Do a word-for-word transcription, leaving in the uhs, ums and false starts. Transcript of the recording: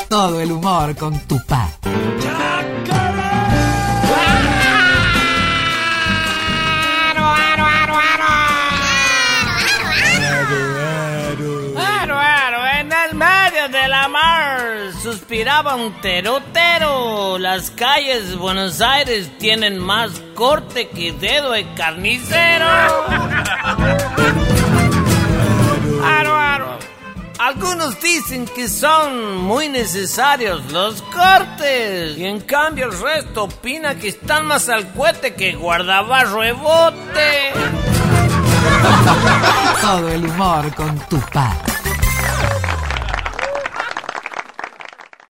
Todo el humor con Tupac. De la mar suspiraba un terotero. Las calles de Buenos Aires tienen más corte que dedo de carnicero. Aro, aro. Algunos dicen que son muy necesarios los cortes, y en cambio el resto opina que están más al cohete que guardabarro de bote. Todo el humor con Tupac.